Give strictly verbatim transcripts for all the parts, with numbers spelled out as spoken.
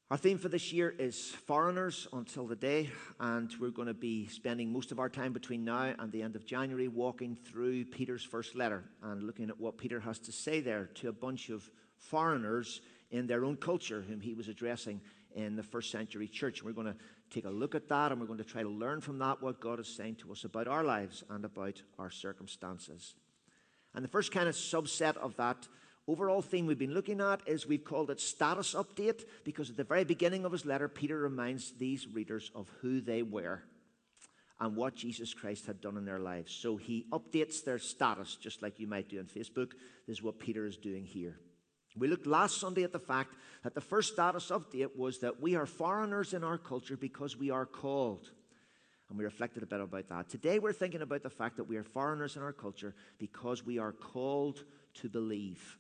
Our theme for this year is Foreigners Until the Day, and we're going to be spending most of our time between now and the end of January walking through Peter's first letter and looking at what Peter has to say there to a bunch of foreigners in their own culture whom he was addressing in the first century church. We're going to take a look at that, and we're going to try to learn from that what God is saying to us about our lives and about our circumstances. And the first kind of subset of that overall theme we've been looking at is we've called it status update, because at the very beginning of his letter, Peter reminds these readers of who they were and what Jesus Christ had done in their lives. So he updates their status, just like you might do on Facebook. This is what Peter is doing here. We looked last Sunday at the fact that the first status update was that we are foreigners in our culture because we are called. And we reflected a bit about that. Today we're thinking about the fact that we are foreigners in our culture because we are called to believe.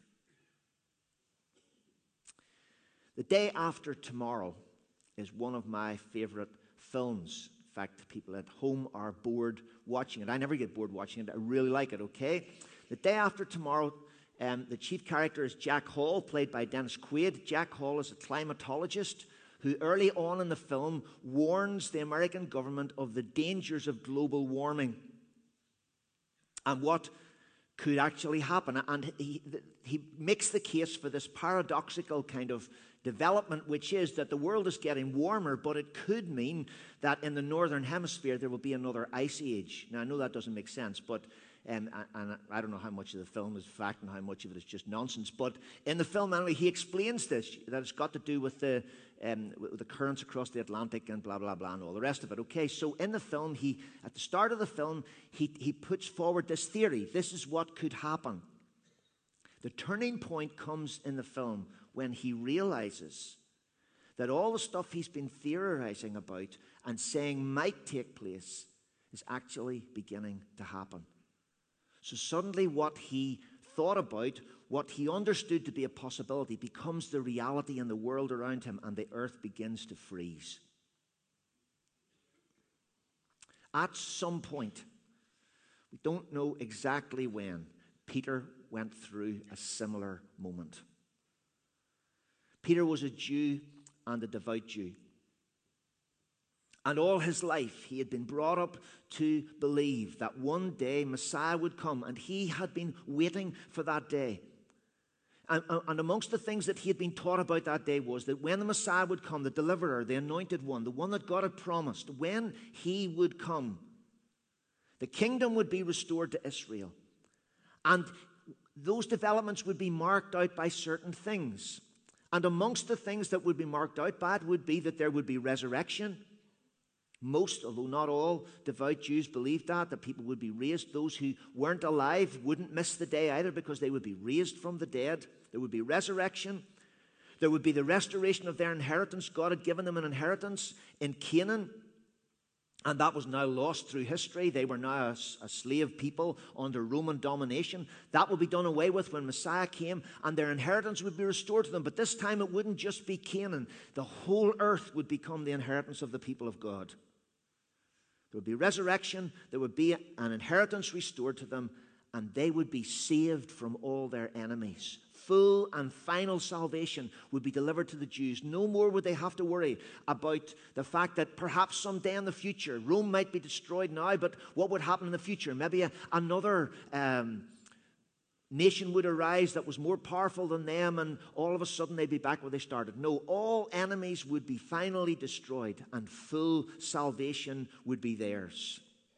The Day After Tomorrow is one of my favorite films. In fact, people at home are bored watching it. I never get bored watching it. I really like it, okay? The Day After Tomorrow, um, the chief character is Jack Hall, played by Dennis Quaid. Jack Hall is a climatologist who early on in the film warns the American government of the dangers of global warming and what could actually happen. And he, he makes the case for this paradoxical kind of development, which is that the world is getting warmer, but it could mean that in the northern hemisphere there will be another ice age. Now, I know that doesn't make sense, but um, and I don't know how much of the film is fact and how much of it is just nonsense. But in the film, anyway, he explains this, that it's got to do with the um, with the currents across the Atlantic and blah, blah, blah, and all the rest of it. Okay, so in the film, he at the start of the film, he, he puts forward this theory. This is what could happen. The turning point comes in the film when he realizes that all the stuff he's been theorizing about and saying might take place is actually beginning to happen. So suddenly what he thought about, what he understood to be a possibility, becomes the reality in the world around him, and the earth begins to freeze. At some point, we don't know exactly when, Peter went through a similar moment. Peter was a Jew and a devout Jew. And all his life, he had been brought up to believe that one day Messiah would come, and he had been waiting for that day. And, and amongst the things that he had been taught about that day was that when the Messiah would come, the deliverer, the anointed one, the one that God had promised, when he would come, the kingdom would be restored to Israel. And those developments would be marked out by certain things. And amongst the things that would be marked out by it would be that there would be resurrection. Most, although not all, devout Jews believed that, that people would be raised. Those who weren't alive wouldn't miss the day either, because they would be raised from the dead. There would be resurrection. There would be the restoration of their inheritance. God had given them an inheritance in Canaan, and that was now lost through history. They were now a, a slave people under Roman domination. That would be done away with when Messiah came, and their inheritance would be restored to them. But this time it wouldn't just be Canaan. The whole earth would become the inheritance of the people of God. There would be resurrection, there would be an inheritance restored to them, and they would be saved from all their enemies. Full and final salvation would be delivered to the Jews. No more would they have to worry about the fact that perhaps someday in the future, Rome might be destroyed now, but what would happen in the future? Maybe a, another um, nation would arise that was more powerful than them, and all of a sudden they'd be back where they started. No, all enemies would be finally destroyed, and full salvation would be theirs.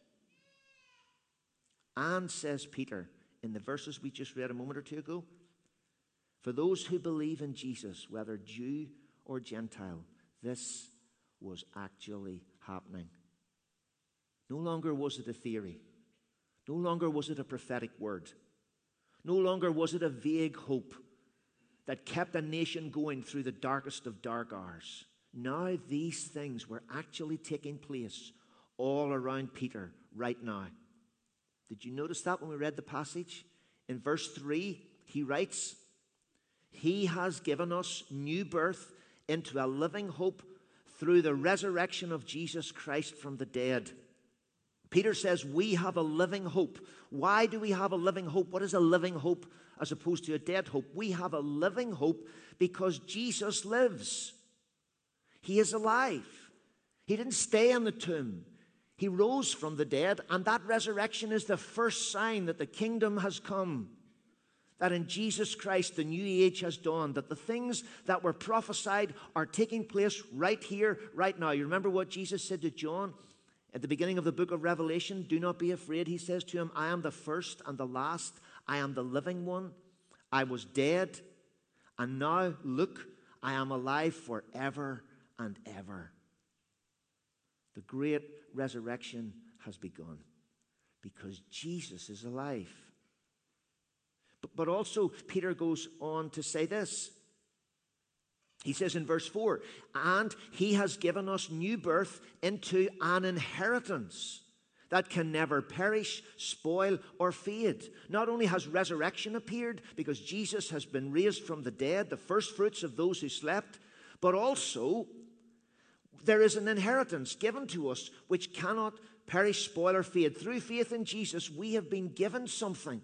And, says Peter, in the verses we just read a moment or two ago, for those who believe in Jesus, whether Jew or Gentile, this was actually happening. No longer was it a theory. No longer was it a prophetic word. No longer was it a vague hope that kept a nation going through the darkest of dark hours. Now these things were actually taking place all around Peter right now. Did you notice that when we read the passage? In verse three, he writes, He has given us new birth into a living hope through the resurrection of Jesus Christ from the dead. Peter says we have a living hope. Why do we have a living hope? What is a living hope as opposed to a dead hope? We have a living hope because Jesus lives. He is alive. He didn't stay in the tomb. He rose from the dead, and that resurrection is the first sign that the kingdom has come, that in Jesus Christ the new age has dawned, that the things that were prophesied are taking place right here, right now. You remember what Jesus said to John at the beginning of the book of Revelation? Do not be afraid, he says to him. I am the first and the last. I am the living one. I was dead, and now, look, I am alive forever and ever. The great resurrection has begun because Jesus is alive. But, but also, Peter goes on to say this. He says in verse four, and he has given us new birth into an inheritance that can never perish, spoil, or fade. Not only has resurrection appeared because Jesus has been raised from the dead, the first fruits of those who slept, but also there is an inheritance given to us which cannot perish, spoil, or fade. Through faith in Jesus, we have been given something.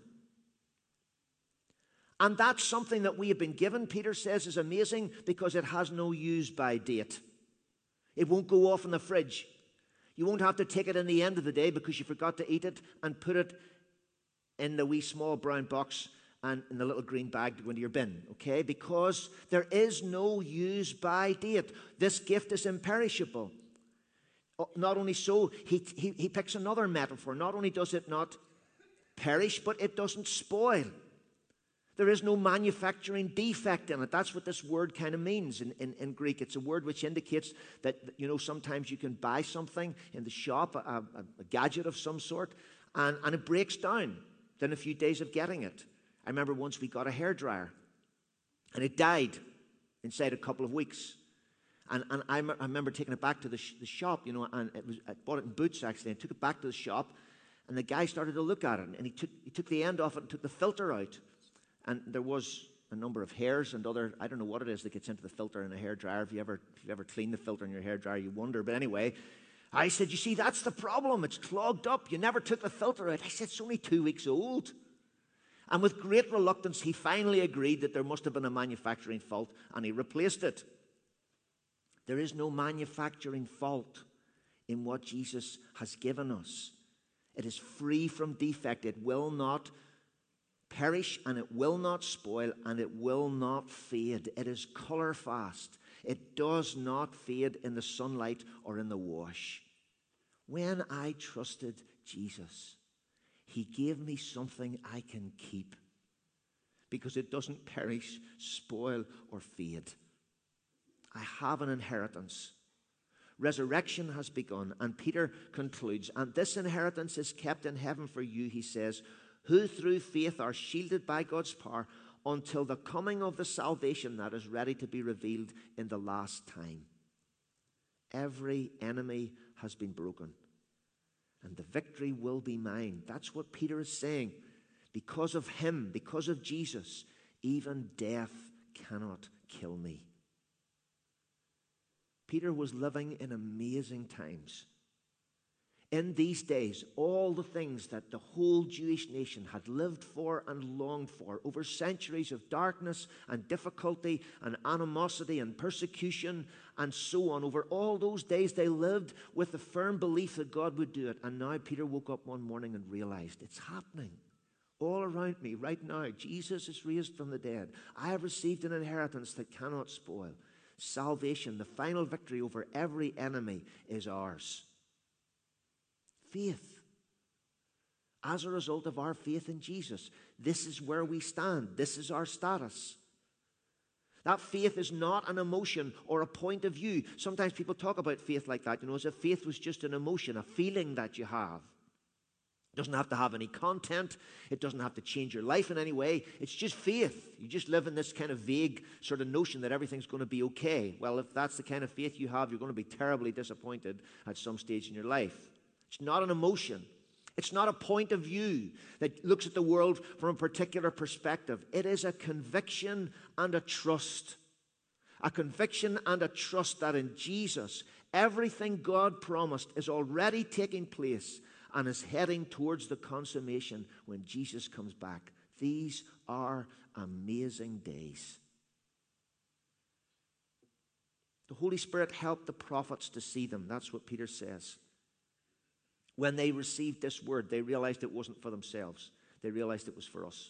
And that something that we have been given, Peter says, is amazing because it has no use-by date. It won't go off in the fridge. You won't have to take it in the end of the day because you forgot to eat it and put it in the wee small brown box and in the little green bag to go into your bin, okay? Because there is no use-by date. This gift is imperishable. Not only so, he, he, he picks another metaphor. Not only does it not perish, but it doesn't spoil. There is no manufacturing defect in it. That's what this word kind of means in, in, in Greek. It's a word which indicates that, you know, sometimes you can buy something in the shop, a, a, a gadget of some sort, and, and it breaks down within a few days of getting it. I remember once we got a hairdryer, and it died inside a couple of weeks. And, and I, m- I remember taking it back to the, sh- the shop, you know, and it was, I bought it in Boots, actually, and took it back to the shop, and the guy started to look at it, and he took, he took the end off it and took the filter out. And there was a number of hairs and other, I don't know what it is that gets into the filter in a hairdryer. If you ever, if you've ever cleaned the filter in your hairdryer, you wonder. But anyway, I said, you see, that's the problem. It's clogged up. You never took the filter out. I said, it's only two weeks old. And with great reluctance, he finally agreed that there must have been a manufacturing fault, and he replaced it. There is no manufacturing fault in what Jesus has given us. It is free from defect. It will not perish, and it will not spoil, and it will not fade. It is color fast. It does not fade in the sunlight or in the wash. When I trusted Jesus, he gave me something I can keep because it doesn't perish, spoil, or fade. I have an inheritance. Resurrection has begun, and Peter concludes, and this inheritance is kept in heaven for you, he says, who through faith are shielded by God's power until the coming of the salvation that is ready to be revealed in the last time. Every enemy has been broken, and the victory will be mine. That's what Peter is saying. Because of him, because of Jesus, even death cannot kill me. Peter was living in amazing times. In these days, all the things that the whole Jewish nation had lived for and longed for over centuries of darkness and difficulty and animosity and persecution and so on, over all those days they lived with the firm belief that God would do it. And now Peter woke up one morning and realized it's happening all around me right now. Jesus is raised from the dead. I have received an inheritance that cannot spoil. Salvation, the final victory over every enemy, is ours. Faith. As a result of our faith in Jesus, this is where we stand. This is our status. That faith is not an emotion or a point of view. Sometimes people talk about faith like that, you know, as if faith was just an emotion, a feeling that you have. It doesn't have to have any content. It doesn't have to change your life in any way. It's just faith. You just live in this kind of vague sort of notion that everything's going to be okay. Well, if that's the kind of faith you have, you're going to be terribly disappointed at some stage in your life. It's not an emotion. It's not a point of view that looks at the world from a particular perspective. It is a conviction and a trust. A conviction and a trust that in Jesus, everything God promised is already taking place and is heading towards the consummation when Jesus comes back. These are amazing days. The Holy Spirit helped the prophets to see them. That's what Peter says. When they received this word, they realized it wasn't for themselves. They realized it was for us.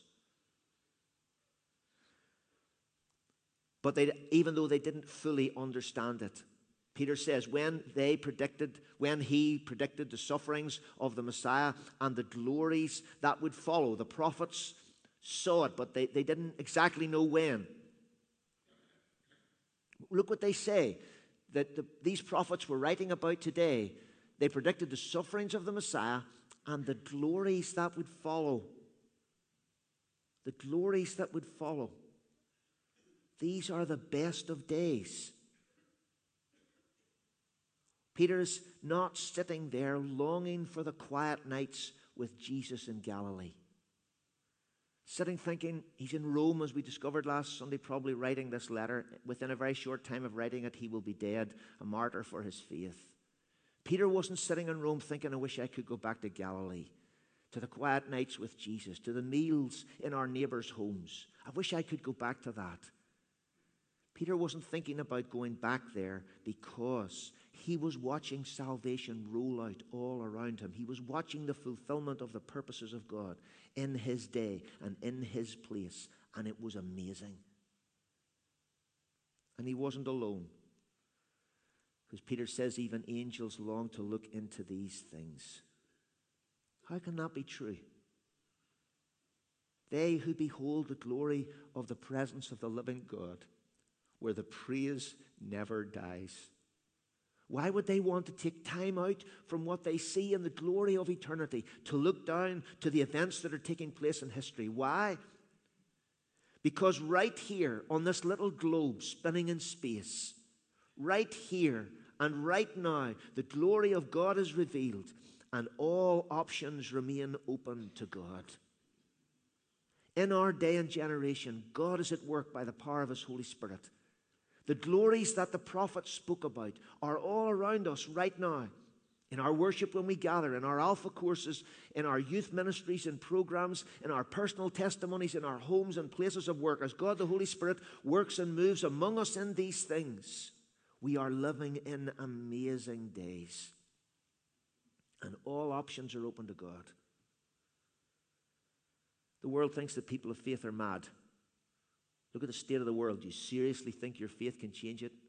But they, even though they didn't fully understand it, Peter says when they predicted, when he predicted the sufferings of the Messiah and the glories that would follow, the prophets saw it, but they, they didn't exactly know when. Look what they say that the, these prophets were writing about today. They predicted the sufferings of the Messiah and the glories that would follow. The glories that would follow. These are the best of days. Peter's not sitting there longing for the quiet nights with Jesus in Galilee. Sitting thinking, he's in Rome, as we discovered last Sunday, probably writing this letter. Within a very short time of writing it, he will be dead, a martyr for his faith. Peter wasn't sitting in Rome thinking, I wish I could go back to Galilee, to the quiet nights with Jesus, to the meals in our neighbors' homes. I wish I could go back to that. Peter wasn't thinking about going back there because he was watching salvation roll out all around him. He was watching the fulfillment of the purposes of God in his day and in his place, and it was amazing. And he wasn't alone, because Peter says even angels long to look into these things. How can that be true? They who behold the glory of the presence of the living God, where the praise never dies. Why would they want to take time out from what they see in the glory of eternity to look down to the events that are taking place in history? Why? Because right here on this little globe spinning in space, right here and right now, the glory of God is revealed and all options remain open to God. In our day and generation, God is at work by the power of His Holy Spirit. The glories that the prophets spoke about are all around us right now. In our worship when we gather, in our Alpha courses, in our youth ministries and programs, in our personal testimonies, in our homes and places of work, as God the Holy Spirit works and moves among us in these things, we are living in amazing days. And all options are open to God. The world thinks that people of faith are mad. Look at the state of the world. Do you seriously think your faith can change it?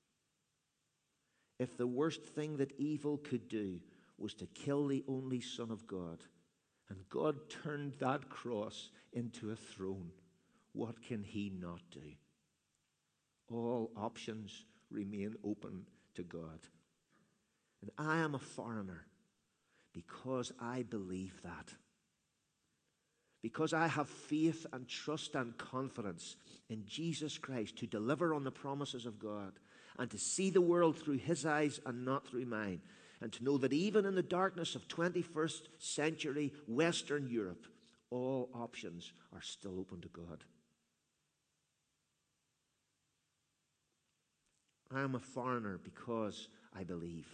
If the worst thing that evil could do was to kill the only Son of God, and God turned that cross into a throne, what can He not do? All options remain open to God. And I am a foreigner because I believe that. Because I have faith and trust and confidence in Jesus Christ to deliver on the promises of God and to see the world through His eyes and not through mine, and to know that even in the darkness of twenty-first century Western Europe, all options are still open to God. I am a foreigner because I believe.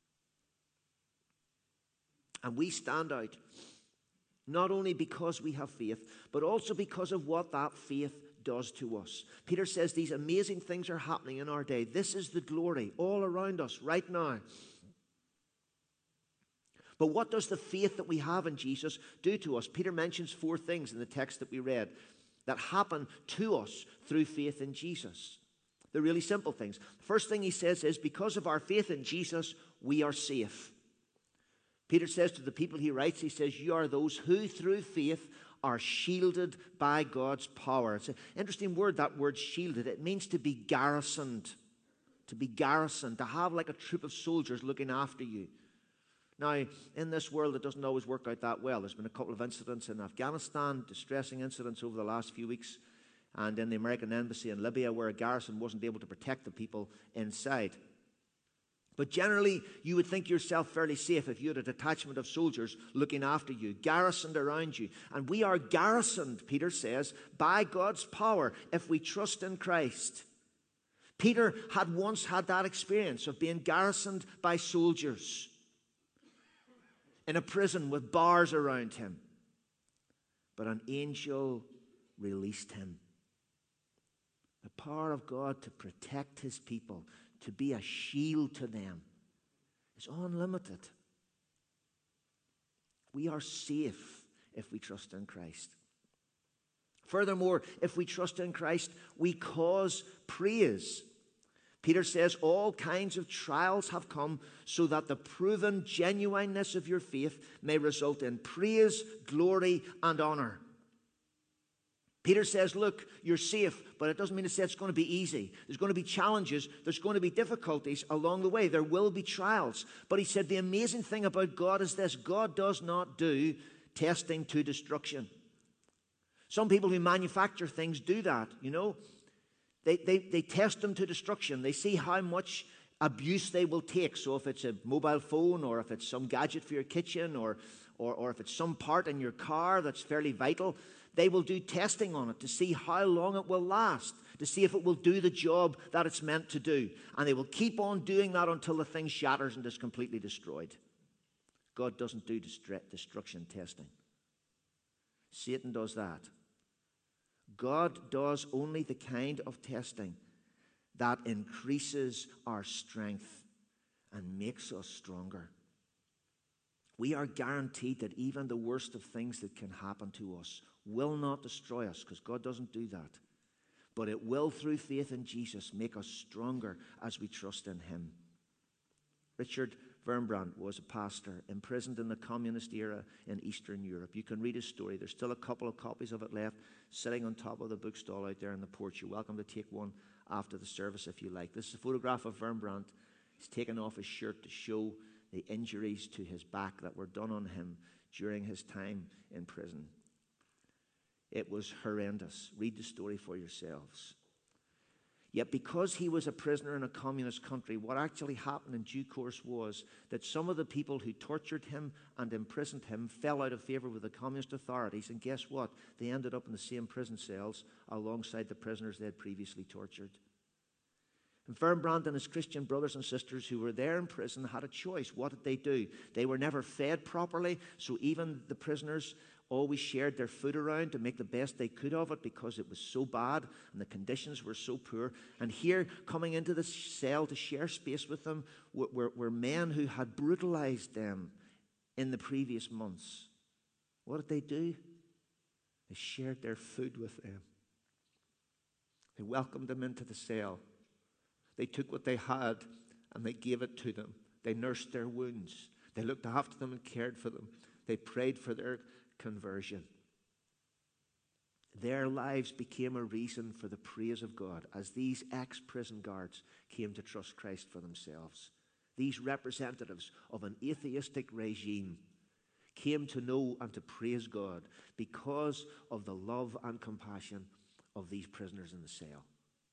And we stand out not only because we have faith, but also because of what that faith does to us. Peter says these amazing things are happening in our day. This is the glory all around us right now. But what does the faith that we have in Jesus do to us? Peter mentions four things in the text that we read that happen to us through faith in Jesus. They're really simple things. The first thing he says is, because of our faith in Jesus, we are safe. Peter says to the people he writes, he says, you are those who through faith are shielded by God's power. It's an interesting word, that word shielded. It means to be garrisoned. To be garrisoned. To have like a troop of soldiers looking after you. Now, in this world, it doesn't always work out that well. There's been a couple of incidents in Afghanistan, distressing incidents over the last few weeks, and in the American embassy in Libya, where a garrison wasn't able to protect the people inside. But generally, you would think yourself fairly safe if you had a detachment of soldiers looking after you, garrisoned around you. And we are garrisoned, Peter says, by God's power if we trust in Christ. Peter had once had that experience of being garrisoned by soldiers in a prison with bars around him. But an angel released him. The power of God to protect His people, to be a shield to them is unlimited. We are safe if we trust in Christ. Furthermore, if we trust in Christ, we cause praise. Peter says, all kinds of trials have come so that the proven genuineness of your faith may result in praise, glory, and honor. Peter says, look, you're safe, but it doesn't mean to say it's going to be easy. There's going to be challenges. There's going to be difficulties along the way. There will be trials. But he said the amazing thing about God is this: God does not do testing to destruction. Some people who manufacture things do that, you know. They, they, they test them to destruction. They see how much abuse they will take. So if it's a mobile phone, or if it's some gadget for your kitchen, or, or, or if it's some part in your car that's fairly vital, they will do testing on it to see how long it will last, to see if it will do the job that it's meant to do. And they will keep on doing that until the thing shatters and is completely destroyed. God doesn't do destruction testing. Satan does that. God does only the kind of testing that increases our strength and makes us stronger. We are guaranteed that even the worst of things that can happen to us will not destroy us, because God doesn't do that. But it will, through faith in Jesus, make us stronger as we trust in him. Richard Wurmbrand was a pastor imprisoned in the communist era in Eastern Europe. You can read his story. There's still a couple of copies of it left sitting on top of the bookstall out there in the porch. You're welcome to take one after the service if you like. This is a photograph of Wurmbrand. He's taken off his shirt to show the injuries to his back that were done on him during his time in prison. It was horrendous. Read the story for yourselves. Yet because he was a prisoner in a communist country, what actually happened in due course was that some of the people who tortured him and imprisoned him fell out of favor with the communist authorities, and guess what? They ended up in the same prison cells alongside the prisoners they had previously tortured. And Wurmbrand and his Christian brothers and sisters who were there in prison had a choice. What did they do? They were never fed properly, so even the prisoners always shared their food around to make the best they could of it, because it was so bad and the conditions were so poor. And here, coming into the cell to share space with them, were, were men who had brutalized them in the previous months. What did they do? They shared their food with them. They welcomed them into the cell. They took what they had and they gave it to them. They nursed their wounds. They looked after them and cared for them. They prayed for their conversion. Their lives became a reason for the praise of God as these ex-prison guards came to trust Christ for themselves. These representatives of an atheistic regime came to know and to praise God because of the love and compassion of these prisoners in the cell.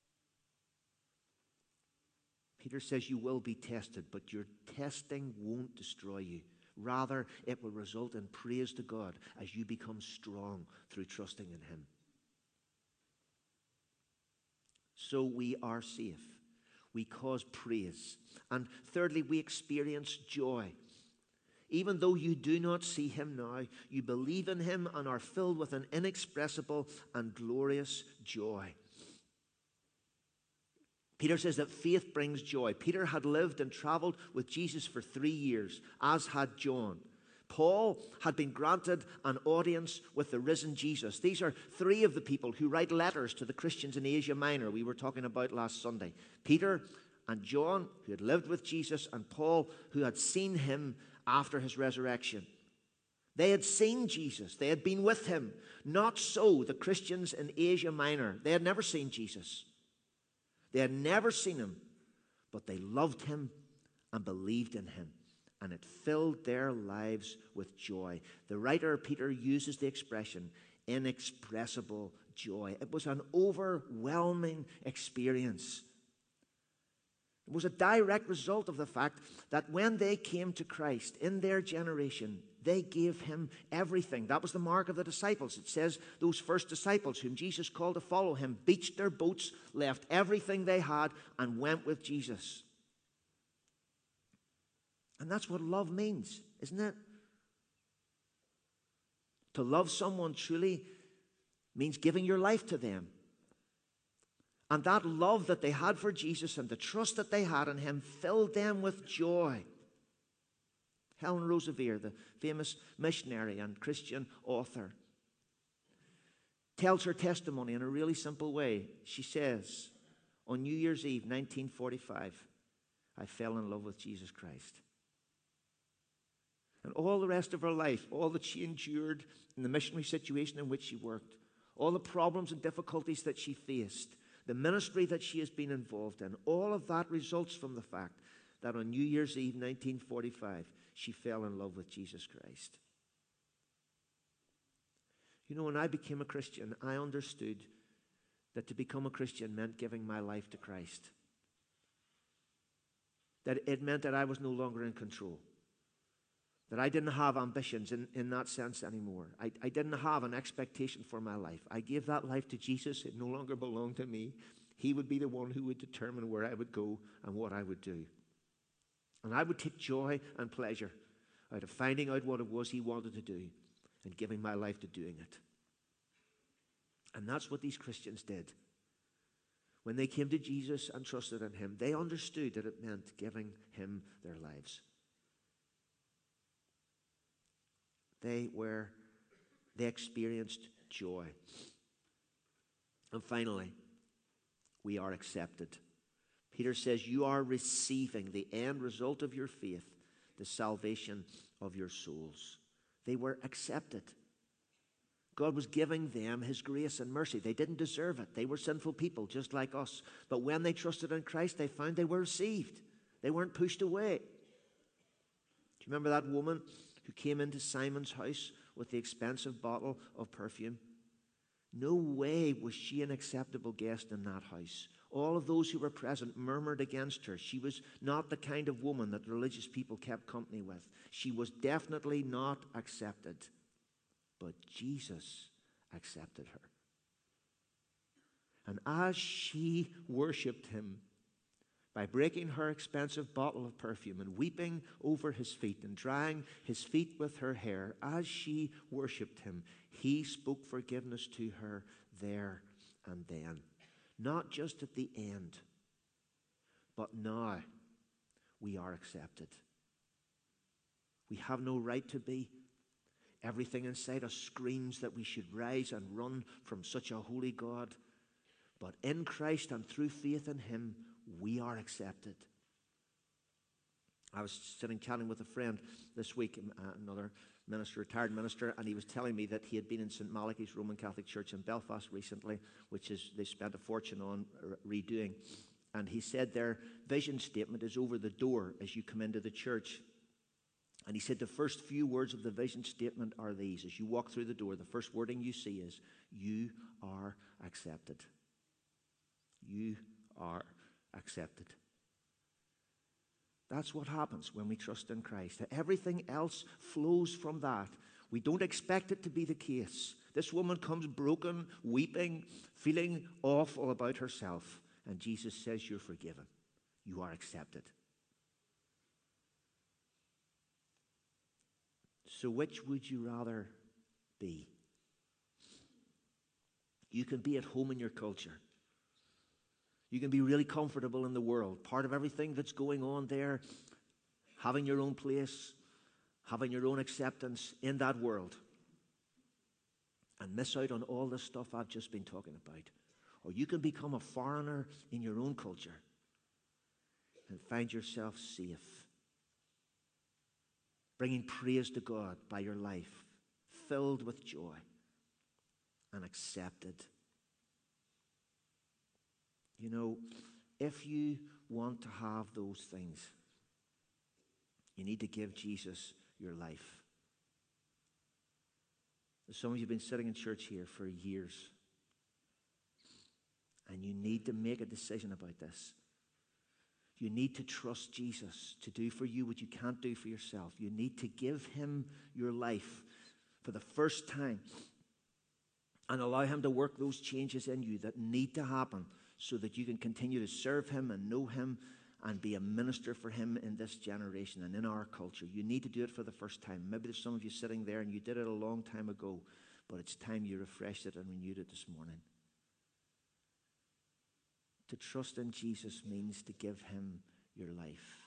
Peter says you will be tested, but your testing won't destroy you. Rather, it will result in praise to God as you become strong through trusting in him. So we are safe. We cause praise. And thirdly, we experience joy. Even though you do not see him now, you believe in him and are filled with an inexpressible and glorious joy. Peter says that faith brings joy. Peter had lived and traveled with Jesus for three years, as had John. Paul had been granted an audience with the risen Jesus. These are three of the people who write letters to the Christians in Asia Minor we were talking about last Sunday. Peter and John, who had lived with Jesus, and Paul, who had seen him after his resurrection. They had seen Jesus. They had been with him. Not so the Christians in Asia Minor. They had never seen Jesus. They had never seen him, but they loved him and believed in him, and it filled their lives with joy. The writer Peter uses the expression inexpressible joy. It was an overwhelming experience. It was a direct result of the fact that when they came to Christ in their generation, they gave him everything. That was the mark of the disciples. It says those first disciples whom Jesus called to follow him beached their boats, left everything they had, and went with Jesus. And that's what love means, isn't it? To love someone truly means giving your life to them. And that love that they had for Jesus and the trust that they had in him filled them with joy. Helen Roosevelt, the famous missionary and Christian author, tells her testimony in a really simple way. She says, on New Year's Eve, nineteen forty-five, I fell in love with Jesus Christ. And all the rest of her life, all that she endured in the missionary situation in which she worked, all the problems and difficulties that she faced, the ministry that she has been involved in, all of that results from the fact that on New Year's Eve, nineteen forty-five, she fell in love with Jesus Christ. You know, when I became a Christian, I understood that to become a Christian meant giving my life to Christ. That it meant that I was no longer in control. That I didn't have ambitions in, in that sense anymore. I, I didn't have an expectation for my life. I gave that life to Jesus. It no longer belonged to me. He would be the one who would determine where I would go and what I would do. And I would take joy and pleasure out of finding out what it was he wanted to do and giving my life to doing it. And that's what these Christians did. When they came to Jesus and trusted in him, they understood that it meant giving him their lives. They were, they experienced joy. And finally, we are accepted. Peter says, you are receiving the end result of your faith, the salvation of your souls. They were accepted. God was giving them his grace and mercy. They didn't deserve it. They were sinful people just like us. But when they trusted in Christ, they found they were received. They weren't pushed away. Do you remember that woman who came into Simon's house with the expensive bottle of perfume? No way was she an acceptable guest in that house. All of those who were present murmured against her. She was not the kind of woman that religious people kept company with. She was definitely not accepted. But Jesus accepted her. And as she worshipped him, by breaking her expensive bottle of perfume and weeping over his feet and drying his feet with her hair, as she worshipped him, he spoke forgiveness to her there and then. Not just at the end, but now we are accepted. We have no right to be. Everything inside us screams that we should rise and run from such a holy God. But in Christ and through faith in him, we are accepted. I was sitting chatting with a friend this week, uh, another minister, retired minister, and he was telling me that he had been in Saint Malachy's Roman Catholic Church in Belfast recently, which is they spent a fortune on redoing. And he said their vision statement is over the door as you come into the church. And he said the first few words of the vision statement are these. As you walk through the door, the first wording you see is, you are accepted. You are accepted. That's what happens when we trust in Christ. Everything else flows from that. We don't expect it to be the case. This woman comes broken, weeping, feeling awful about herself. And Jesus says, you're forgiven. You are accepted. So which would you rather be? You can be at home in your culture. You can be really comfortable in the world, part of everything that's going on there, having your own place, having your own acceptance in that world, and miss out on all the stuff I've just been talking about. Or you can become a foreigner in your own culture and find yourself safe, bringing praise to God by your life, filled with joy and accepted. You know, if you want to have those things, you need to give Jesus your life. Some of you have been sitting in church here for years, and you need to make a decision about this. You need to trust Jesus to do for you what you can't do for yourself. You need to give him your life for the first time and allow him to work those changes in you that need to happen so that you can continue to serve him and know him and be a minister for him in this generation and in our culture. You need to do it for the first time. Maybe there's some of you sitting there and you did it a long time ago, but it's time you refreshed it and renewed it this morning. To trust in Jesus means to give him your life.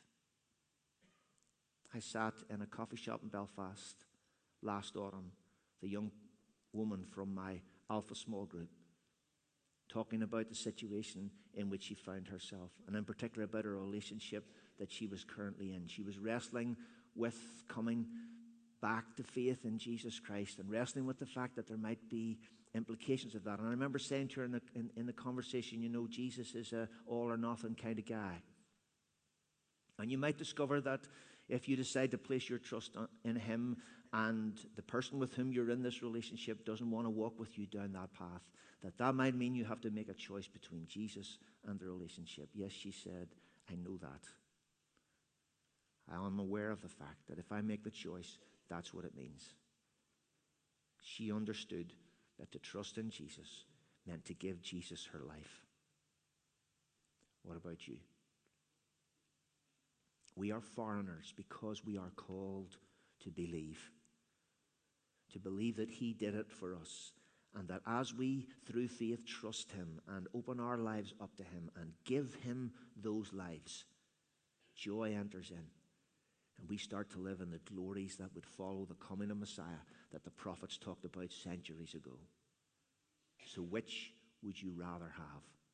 I sat in a coffee shop in Belfast last autumn, the young woman from my Alpha small group, talking about the situation in which she found herself, and in particular about her relationship that she was currently in. She was wrestling with coming back to faith in Jesus Christ and wrestling with the fact that there might be implications of that. And I remember saying to her in the, in, in the conversation, you know, Jesus is a all or nothing kind of guy. And you might discover that if you decide to place your trust in him and the person with whom you're in this relationship doesn't want to walk with you down that path, that that might mean you have to make a choice between Jesus and the relationship. Yes, she said, I know that. I am aware of the fact that if I make the choice, that's what it means. She understood that to trust in Jesus meant to give Jesus her life. What about you? We are foreigners because we are called to believe. To believe that he did it for us, and that as we, through faith, trust him and open our lives up to him and give him those lives, joy enters in. And we start to live in the glories that would follow the coming of Messiah that the prophets talked about centuries ago. So which would you rather have?